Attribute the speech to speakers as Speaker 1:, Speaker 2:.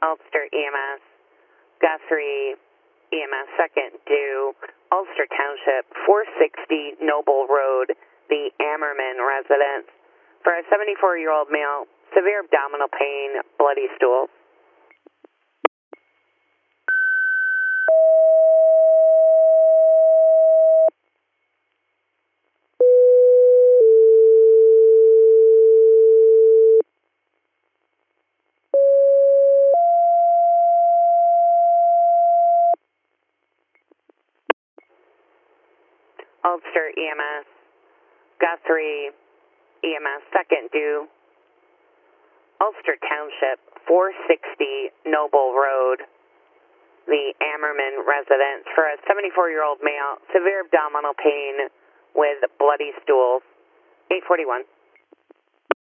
Speaker 1: Ulster EMS, Guthrie EMS second due, Ulster Township, 460 Noble Road, the Ammerman residence, for a 74-year-old male, severe abdominal pain, bloody stool. Ulster EMS, Guthrie EMS second due, Ulster Township, 460 Noble Road, the Ammerman residence, for a 74-year-old male, severe abdominal pain with bloody stools. 841.